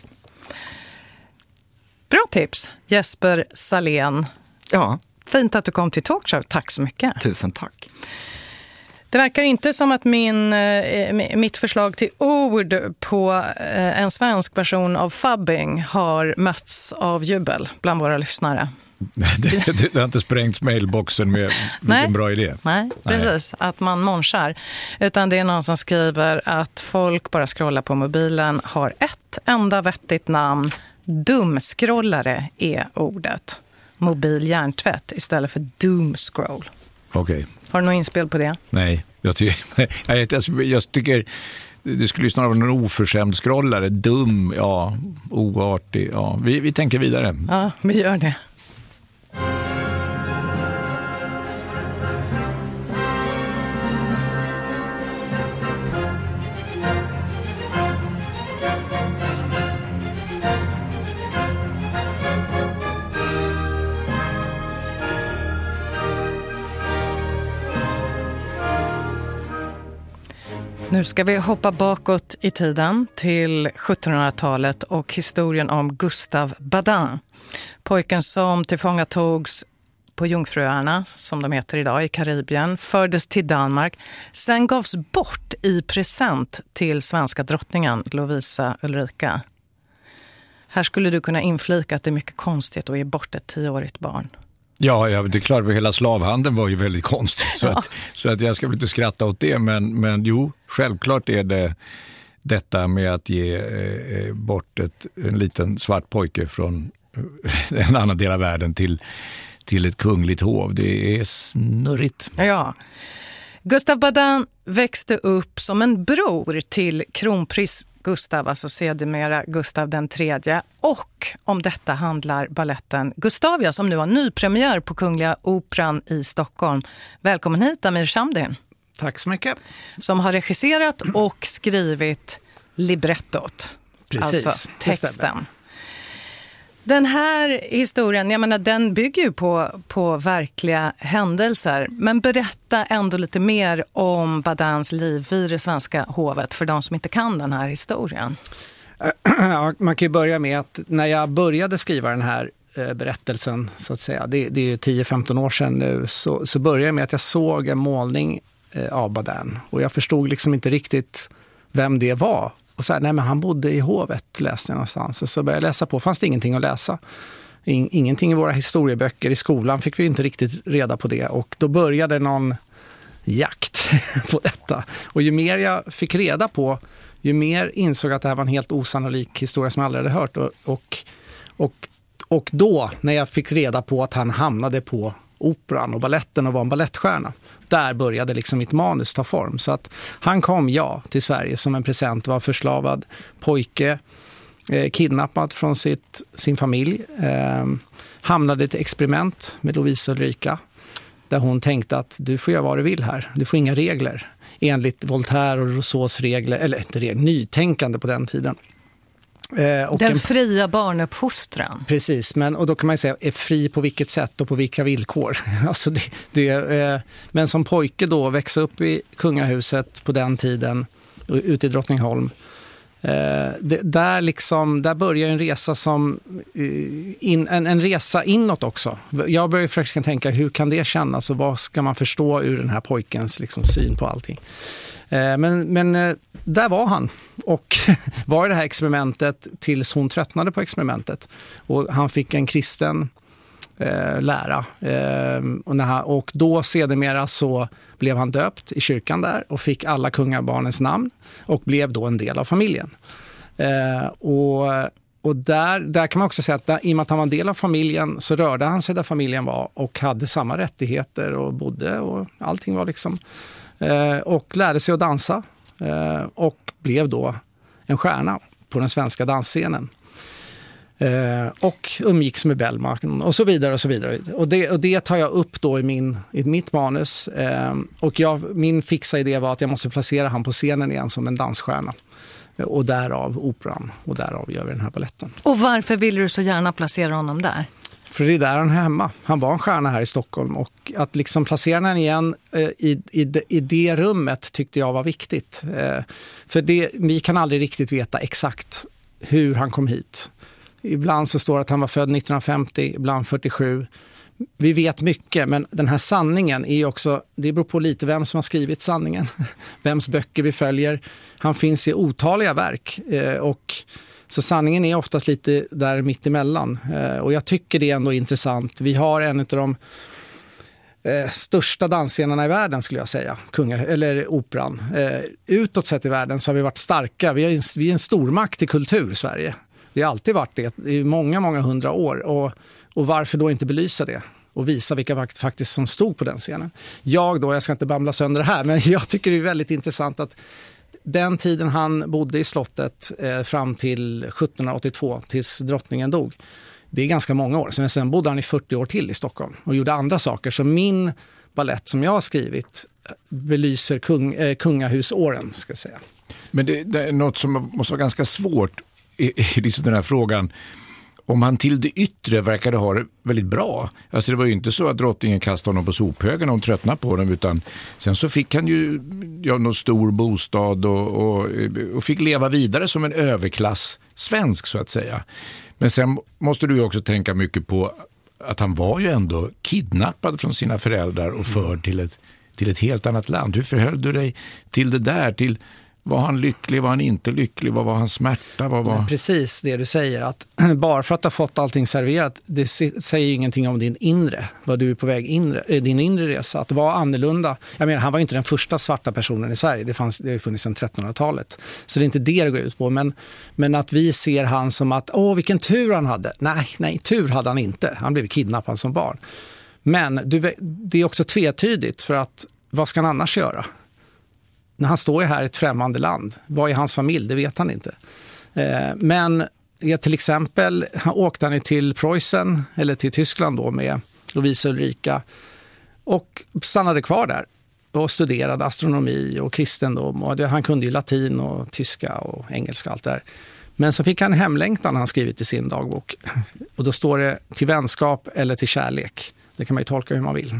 A: Bra tips, Jesper Salén.
H: Ja.
A: Fint att du kom till Talkshow, tack så mycket.
H: Tusen tack.
A: Det verkar inte som att mitt förslag till ord på en svensk version av fubbing har mötts av jubel bland våra lyssnare.
B: Det har inte sprängts mailboxen med vilken bra idé.
A: Nej, precis. Att man monchar. Utan det är någon som skriver att folk bara scrollar på mobilen, har ett enda vettigt namn. Dumskrollare är ordet. Mobil hjärntvätt istället för doomscroll.
B: Okej.
A: Har du något inspel på det?
B: Nej, jag tycker det skulle ju snarare vara någon oförskämd scrollare. Dum, ja, oartig, ja. Vi tänker vidare.
A: Ja, vi gör det. Nu ska vi hoppa bakåt i tiden till 1700-talet och historien om Gustave Badin. Pojken som tillfångatogs på Jungfruöarna, som de heter idag, i Karibien, fördes till Danmark. Sen gavs bort i present till svenska drottningen Lovisa Ulrika. Här skulle du kunna inflika att det är mycket konstigt att ge bort ett 10-årigt barn.
B: Ja, det är klart att hela slavhandeln var ju väldigt konstigt så att jag ska väl inte skratta åt det, men jo, självklart är det detta med att ge bort en liten svart pojke från en annan del av världen till ett kungligt hov. Det är snurrigt.
A: Ja. Gustave Badin växte upp som en bror till kronprins Gustav, alltså sedermera Gustav den tredje. Och om detta handlar balletten Gustavia som nu har nypremiär på Kungliga Operan i Stockholm. Välkommen hit, Amir Shamdin.
I: Tack så mycket.
A: Som har regisserat och skrivit librettot.
I: Precis,
A: alltså texten. Den här historien, jag menar, den bygger ju på verkliga händelser. Men berätta ändå lite mer om Badins liv vid det svenska hovet för de som inte kan den här historien.
I: Ja, man kan ju börja med att när jag började skriva den här berättelsen, så att säga, det är ju 10-15 år sedan nu, så började jag med att jag såg en målning av Badin. Och jag förstod liksom inte riktigt vem det var. Och så här, nej men han bodde i hovet, läste jag någonstans. Så började jag läsa på, fanns det ingenting att läsa. Ingenting i våra historieböcker. I skolan fick vi inte riktigt reda på det. Och då började någon jakt på detta. Och ju mer jag fick reda på, ju mer insåg att det här var en helt osannolik historia som jag aldrig hade hört. Och då, när jag fick reda på att han hamnade på operan och balletten och var en ballettstjärna, där började liksom mitt manus ta form. Så att han kom till Sverige som en present, var förslavad pojke, kidnappad från sin familj, hamnade i ett experiment med Lovisa Ulrika, där hon tänkte att du får göra vad du vill här. Du får inga regler. Enligt Voltaire och Rousseaus regler, eller inte regler, nytänkande på den tiden.
A: Och den fria barnuppfostran.
I: Precis, och då kan man ju säga, är fri på vilket sätt och på vilka villkor? Alltså men som pojke då, växa upp i kungahuset på den tiden, ute i Drottningholm. Där börjar en resa en resa inåt också. Jag börjar försöka tänka, hur kan det kännas och vad ska man förstå ur den här pojkens liksom syn på allting. Men där var han och var i det här experimentet tills hon tröttnade på experimentet. Och han fick en kristen lära. Och då sedermera så blev han döpt i kyrkan där och fick alla kungabarnens namn och blev då en del av familjen. Och där kan man också säga att i och med att han var en del av familjen så rörde han sig där familjen var och hade samma rättigheter och bodde och allting var liksom. Och lärde sig att dansa och blev då en stjärna på den svenska dansscenen. Och umgicks med Bellman och så vidare och så vidare. Och det tar jag upp då i mitt manus. Och min fixa idé var att jag måste placera han på scenen igen som en dansstjärna. Och därav operan och därav gör vi den här balletten.
A: Och varför ville du så gärna placera honom där?
I: För det är där han är hemma. Han var en stjärna här i Stockholm och att liksom placera den igen i det rummet tyckte jag var viktigt. För vi kan aldrig riktigt veta exakt hur han kom hit. Ibland så står det att han var född 1950, ibland 47. Vi vet mycket, men den här sanningen är också, det beror på lite vem som har skrivit sanningen. Vems böcker vi följer. Han finns i otaliga verk och så sanningen är oftast lite där mitt emellan. Och jag tycker det är ändå intressant. Vi har en av de största dansscenerna i världen skulle jag säga, eller operan. Utåt sett i världen så har vi varit starka. Vi är en stormakt i kultur i Sverige. Det har alltid varit det i många, många hundra år. Och varför då inte belysa det? Och visa vilka faktiskt som stod på den scenen. Jag ska inte bambla sönder det här, men jag tycker det är väldigt intressant att den tiden han bodde i slottet fram till 1782, tills drottningen dog. Det är ganska många år. Sen bodde han i 40 år till i Stockholm och gjorde andra saker. Så min ballett som jag har skrivit belyser kungahusåren, ska jag säga.
B: Men det är något som måste vara ganska svårt i liksom den här frågan. Om han till det yttre verkade ha det väldigt bra. Alltså det var ju inte så att drottningen kastade honom på sophögen och hon tröttnade på honom, utan sen så fick han ju någon stor bostad och fick leva vidare som en överklass svensk så att säga. Men sen måste du ju också tänka mycket på att han var ju ändå kidnappad från sina föräldrar och förd till ett helt annat land. Hur förhöll du dig till det där? Var han lycklig, var han inte lycklig, vad var hans smärta?
I: Men precis det du säger, att bara för att du har fått allting serverat, det säger ju ingenting om din inre, vad du är på väg din inre resa, att vara annorlunda. Jag menar, han var ju inte den första svarta personen i Sverige, det har funnits sedan 1300-talet, så det är inte det går ut på, men att vi ser han som att, vilken tur han hade. Nej, tur hade han inte, han blev kidnappad som barn. Men det är också tvetydigt, för att vad ska han annars göra? När han står här i ett främmande land, vad är hans familj? Det vet han inte. Men till exempel åkte han till Preussen eller till Tyskland då med Lovisa Ulrika och stannade kvar där och studerade astronomi och kristendom. Och han kunde ju latin och tyska och engelska och allt där. Men så fick han hemlängtan, han skrivit i sin dagbok. Och då står det till vänskap eller till kärlek. Det kan man ju tolka hur man vill.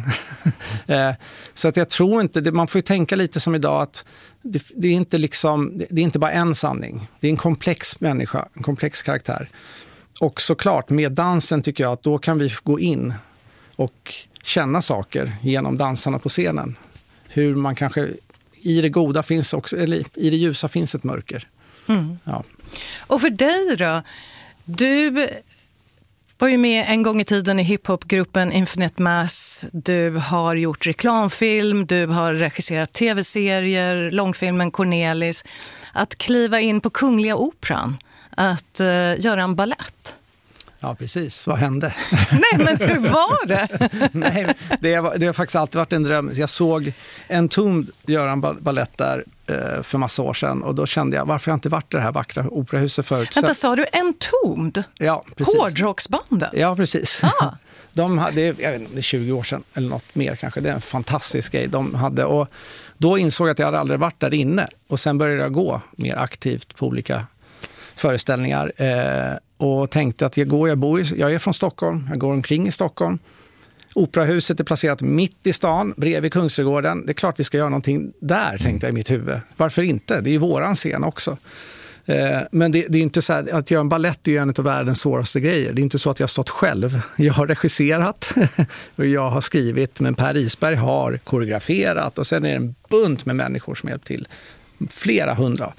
I: Så att jag tror inte, man får ju tänka lite som idag att det är inte bara en sanning. Det är en komplex människa, en komplex karaktär. Och såklart med dansen tycker jag att då kan vi gå in och känna saker genom dansarna på scenen. Hur man kanske i det goda finns också, eller i det ljusa finns ett mörker.
A: Mm.
I: Ja.
A: Och för dig då? Du var ju med en gång i tiden i hiphopgruppen Infinite Mass. Du har gjort reklamfilm, du har regisserat tv-serier, långfilmen Cornelis. Att kliva in på Kungliga Operan, att göra en ballett.
I: Ja, precis. Vad hände?
A: Nej, men hur var det?
I: Nej, det har faktiskt alltid varit en dröm. Jag såg Entombed göra en ballett där för massa år sedan. Och då kände jag, varför har jag inte varit i det här vackra operahuset förut?
A: Vänta, sa du Entombed?
I: Ja, precis.
A: Hårdrocksbandet?
I: Ja, precis.
A: Ah.
I: De hade, jag vet inte, det är 20 år sedan eller något mer kanske. Det är en fantastisk grej de hade. Och då insåg jag att jag hade aldrig varit där inne. Och sen började jag gå mer aktivt på olika föreställningar. Och tänkte att jag är från Stockholm, jag går omkring i Stockholm. Operahuset är placerat mitt i stan, bredvid Kungsträdgården. Det är klart vi ska göra någonting där, tänkte jag i mitt huvud. Varför inte? Det är ju våran scen också. Men det är inte så här, att göra en ballett är ju en av världens svåraste grejer. Det är inte så att jag har stått själv. Jag har regisserat och jag har skrivit, men Per Isberg har koreograferat och sen är det en bunt med människor som hjälpt till. Flera hundra.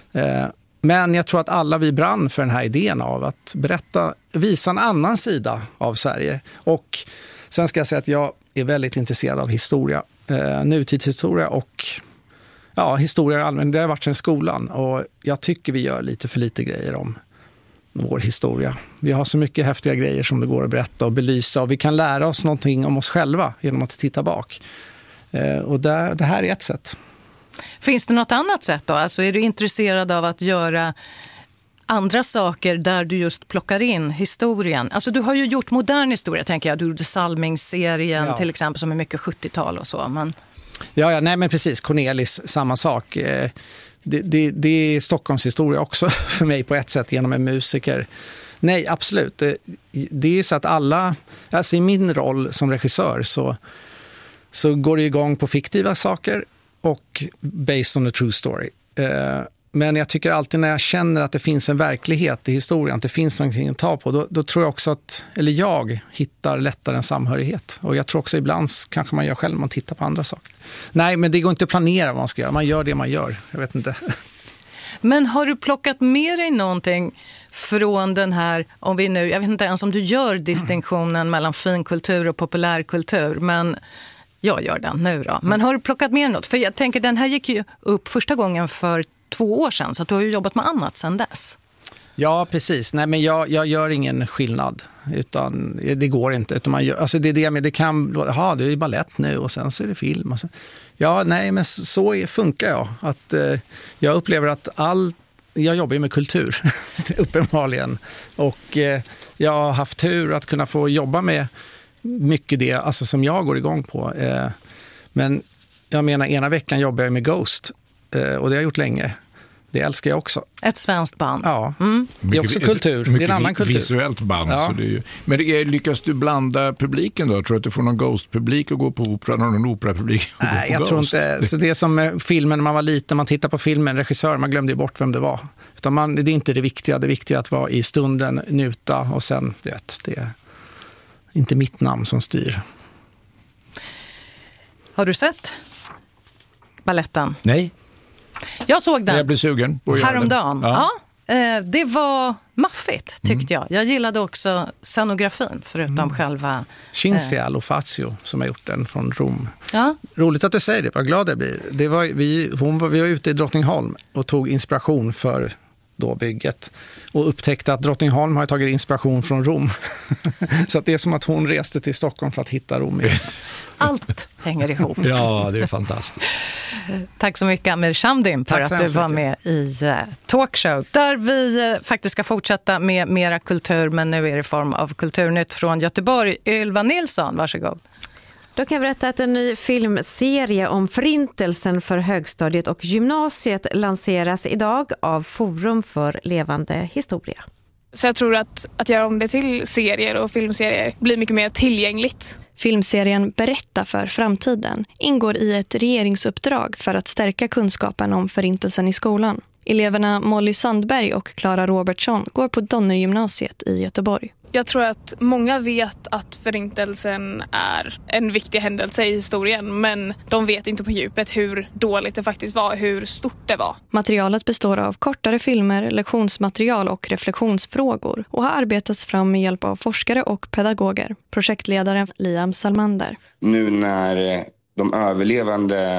I: Men jag tror att alla vi brann för den här idén av att visa en annan sida av Sverige. Och sen ska jag säga att jag är väldigt intresserad av historia, nutidshistoria och historia i allmänhet. Det har varit sedan skolan och jag tycker vi gör lite för lite grejer om vår historia. Vi har så mycket häftiga grejer som det går att berätta och belysa och vi kan lära oss någonting om oss själva genom att titta bak. Och det här är ett sätt.
A: Finns det något annat sätt då? Alltså är du intresserad av att göra andra saker där du just plockar in historien? Alltså du har ju gjort modern historia, tänker jag. Du gjorde Salming-serien till exempel som är mycket 70-tal och så. Men...
I: Ja, nej men precis. Cornelis, samma sak. Det är Stockholms historia också för mig på ett sätt genom en musiker. Nej, absolut. Det är ju så att alla, alltså i min roll som regissör så går det igång på fiktiva saker och based on a true story. Men jag tycker alltid när jag känner att det finns en verklighet i historien, att det finns någonting att ta på, då tror jag också att, eller jag hittar lättare en samhörighet. Och jag tror också ibland kanske man gör själv, man tittar på andra saker. Nej, men det går inte att planera vad man ska göra. Man gör det man gör. Jag vet inte.
A: Men har du plockat med dig någonting från den här, om vi nu, jag vet inte ens om du gör distinktionen mellan finkultur och populärkultur, men jag gör den nu då. Men har du plockat med något? För jag tänker, den här gick ju upp första gången för 2 år sedan, så att du har ju jobbat med annat sedan dess. Ja, precis. Nej, men jag gör ingen skillnad, utan det går inte. Utan man gör, alltså det är det med, det kan, det är ballett nu och sen så är det film. Och sen, men så funkar jag. Att jag upplever att jag jobbar med kultur, uppenbarligen. Och jag har haft tur att kunna få jobba med mycket det, alltså som jag går igång på. Men jag menar, ena veckan jobbar jag med Ghost. Och det har jag gjort länge. Det älskar jag också. Ett svenskt band. Ja, det är också kultur. Det är en annan kultur.
B: Visuellt band. Ja. Så det är ju... Men lyckas du blanda publiken då? Tror du att du får någon Ghost-publik att gå på opera, någon operapublik att gå på Ghost? Nej, jag tror inte. Så det är som filmen när man var liten, man tittar på filmen, regissör, man glömde bort vem det var. Utan det är inte det viktiga. Det viktiga är att vara i stunden, njuta och sen, det är inte mitt namn som styr. Har du sett balletten? Nej.
A: Jag såg den.
B: Jag blev sugen på
A: häromdagen. Ja, det var maffigt tyckte jag. Jag gillade också scenografin förutom själva...
I: Cinzia Lofazio som har gjort den från Rom. Ja. Roligt att du säger det, vad glad jag blir. Vi var ute i Drottningholm och tog inspiration för då bygget. Och upptäckte att Drottningholm har tagit inspiration från Rom. Så att det är som att hon reste till Stockholm för att hitta Rom igen. Allt hänger ihop.
B: Ja, det är fantastiskt.
A: Tack så mycket Amir Shamdin för att du var med i Talkshow. Där vi faktiskt ska fortsätta med mera kultur, men nu är det i form av Kulturnytt från Göteborg. Ylva Nilsson, varsågod.
J: Då kan jag berätta att en ny filmserie om förintelsen för högstadiet och gymnasiet lanseras idag av Forum för levande historia.
K: Så jag tror att göra om det till serier och filmserier blir mycket mer tillgängligt.
L: Filmserien Berätta för framtiden ingår i ett regeringsuppdrag för att stärka kunskapen om förintelsen i skolan. Eleverna Molly Sandberg och Clara Robertsson går på Donnergymnasiet i Göteborg.
K: Jag tror att många vet att förintelsen är en viktig händelse i historien, men de vet inte på djupet hur dåligt det faktiskt var, hur stort det var.
L: Materialet består av kortare filmer, lektionsmaterial och reflektionsfrågor och har arbetats fram med hjälp av forskare och pedagoger. Projektledaren Liam Salmander.
M: Nu när de överlevande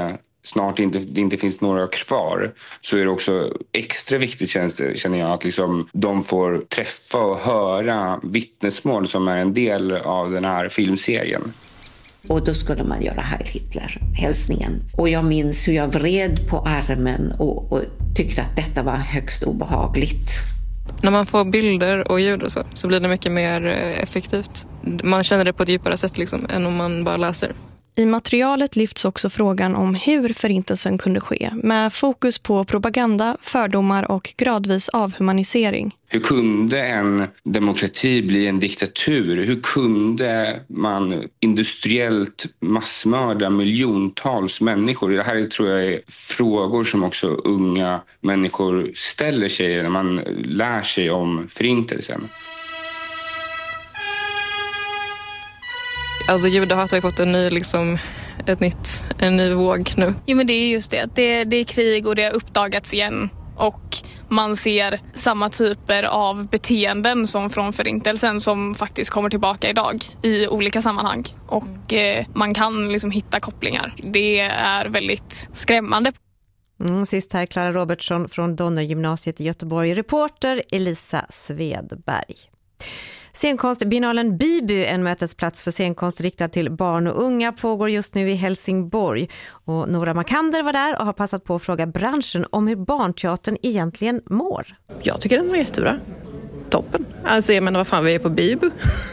M: snart det inte finns några kvar, så är det också extra viktigt, känner jag, att liksom de får träffa och höra vittnesmål som är en del av den här filmserien.
N: Och då skulle man göra Heil Hitler-hälsningen. Och jag minns hur jag vred på armen och tyckte att detta var högst obehagligt.
O: När man får bilder och ljud och så blir det mycket mer effektivt. Man känner det på ett djupare sätt liksom, än om man bara läser.
L: I materialet lyfts också frågan om hur förintelsen kunde ske, med fokus på propaganda, fördomar och gradvis avhumanisering.
M: Hur kunde en demokrati bli en diktatur? Hur kunde man industriellt massmörda miljontals människor? Det här tror jag är frågor som också unga människor ställer sig när man lär sig om förintelsen.
O: Alltså judehat har ju fått en ny våg nu.
K: Jo, men det är just det. Det är krig och det har uppdagats igen. Och man ser samma typer av beteenden som från förintelsen som faktiskt kommer tillbaka idag i olika sammanhang. Och man kan liksom hitta kopplingar. Det är väldigt skrämmande.
J: Sist här Clara Robertsson från Donnergymnasiet i Göteborg. Reporter Elisa Svedberg. Scenkonstbiennalen Biby, en mötesplats för scenkonst riktad till barn och unga, pågår just nu i Helsingborg. Och Nora Makander var där och har passat på att fråga branschen om hur barnteatern egentligen mår.
P: Jag tycker den var jättebra. Toppen. Alltså jag menar, vad fan, vi är på Biby.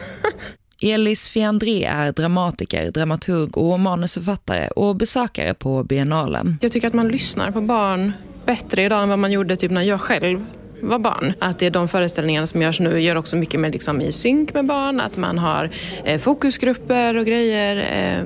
Q: Elis Fiandré är dramatiker, dramaturg och manusförfattare och besökare på biennalen.
P: Jag tycker att man lyssnar på barn bättre idag än vad man gjorde typ när jag själv var barn. Att det är de föreställningarna som görs nu gör också mycket mer liksom i synk med barn. Att man har fokusgrupper och grejer.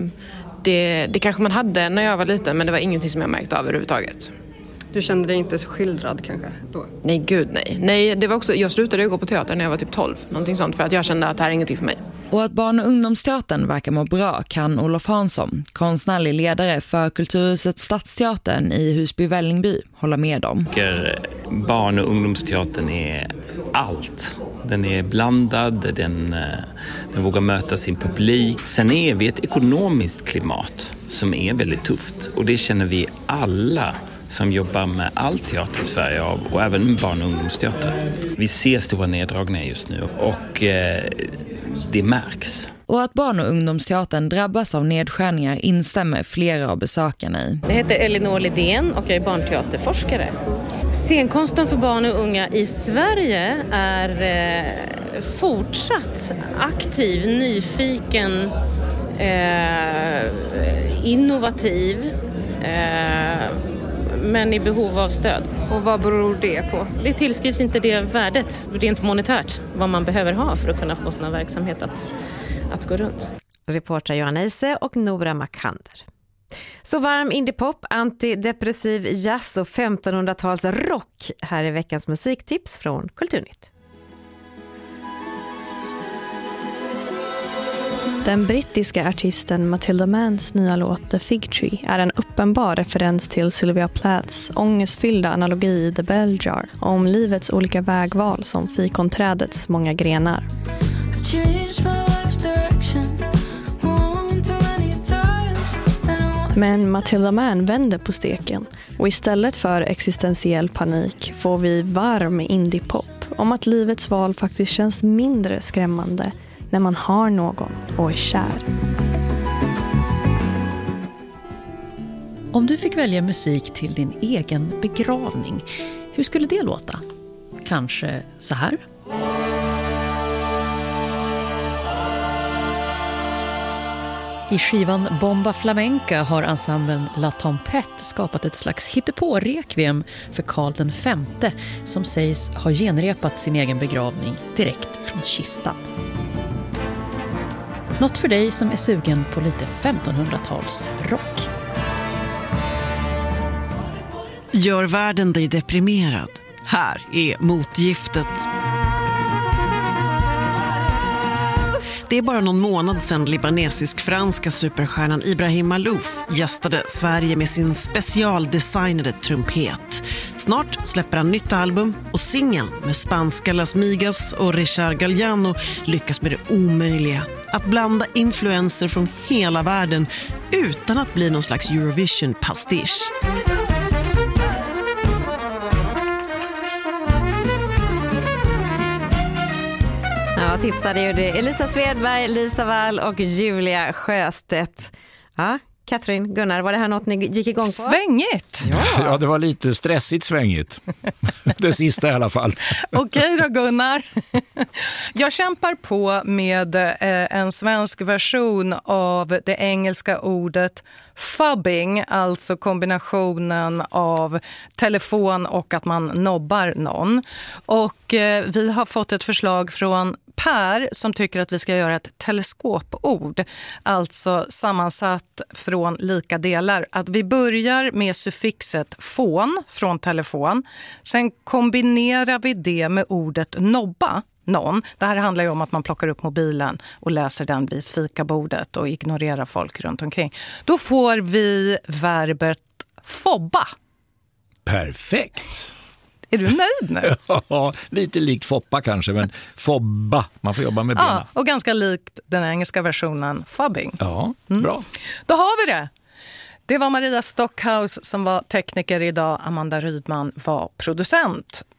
P: Det kanske man hade när jag var liten, men det var ingenting som jag märkte av överhuvudtaget.
R: Du kände dig inte så skildrad kanske då?
P: Nej, gud nej. Nej, det var också, jag slutade ju gå på teater när jag var typ 12. Någonting sånt, för att jag kände att det här är ingenting för mig.
Q: Och att barn- och ungdomsteatern verkar må bra kan Olof Hansson, konstnärlig ledare för Kulturhuset Stadsteatern i Husby-Vällingby, hålla med om.
S: Barn- och ungdomsteatern är allt. Den är blandad, den vågar möta sin publik. Sen är vi ett ekonomiskt klimat som är väldigt tufft. Och det känner vi alla som jobbar med all teater i Sverige och även barn- och ungdomsteater. Vi ser stora neddragningar just nu och det märks.
Q: Och att barn- och ungdomsteatern drabbas av nedskärningar instämmer flera av besökarna i.
T: Jag heter Elinor Lidén och jag är barnteaterforskare. Scenkonsten för barn och unga i Sverige är fortsatt aktiv, nyfiken, innovativ, men i behov av stöd.
R: Och vad beror det på?
T: Det tillskrivs inte det värdet rent monetärt vad man behöver ha för att kunna få sina verksamhet att gå runt.
J: Reporter Johanna Ise och Nora Makander. Så varm indiepop, antidepressiv jazz och 1500-tals rock. Här är veckans musiktips från Kulturnytt.
L: Den brittiska artisten Matilda Manns nya låt The Fig Tree är en uppenbar referens till Sylvia Plaths ångestfyllda analogi The Bell Jar om livets olika vägval som fikonträdets många grenar. Men Matilda Mann vänder på steken och istället för existentiell panik får vi varm indiepop om att livets val faktiskt känns mindre skrämmande när man har någon och är kär.
U: Om du fick välja musik till din egen begravning, hur skulle det låta? Kanske så här? I skivan Bomba Flamenca har ensemblen La Tempête skapat ett slags hittepå-rekviem för Karl V som sägs ha genrepat sin egen begravning direkt från kistan. Något för dig som är sugen på lite 1500-tals rock.
V: Gör världen dig deprimerad? Här är motgiftet. Det är bara någon månad sedan libanesisk-franska superstjärnan Ibrahim Malouf gästade Sverige med sin specialdesignade trumpet. Snart släpper han nytt album och singeln med spanska Las Migas och Richard Galliano lyckas med det omöjliga. Att blanda influenser från hela världen utan att bli någon slags Eurovision-pastisch.
J: Ja, tipsade ju det Elisa Svedberg, Lisa Wall och Julia Sjöstedt. Ja, Katrin, Gunnar, var det här något ni gick igång på?
A: Svängigt!
B: Ja, det var lite stressigt svängigt. Det sista i alla fall.
A: Okej då, Gunnar. Jag kämpar på med en svensk version av det engelska ordet fubbing, alltså kombinationen av telefon och att man nobbar någon. Och vi har fått ett förslag från Per som tycker att vi ska göra ett teleskopord, alltså sammansatt från lika delar. Att vi börjar med suffixet fon från telefon, sen kombinerar vi det med ordet nobba någon. Det här handlar ju om att man plockar upp mobilen och läser den vid fikabordet och ignorerar folk runt omkring. Då får vi verbet fobba.
B: Perfekt!
A: Är du nöjd nu?
B: Ja, lite likt foppa kanske, men fobba. Man får jobba med benen.
A: Ja, och ganska likt den engelska versionen fubbing.
B: Ja, bra.
A: Då har vi det. Det var Maria Stockhaus som var tekniker idag. Amanda Rydman var producent.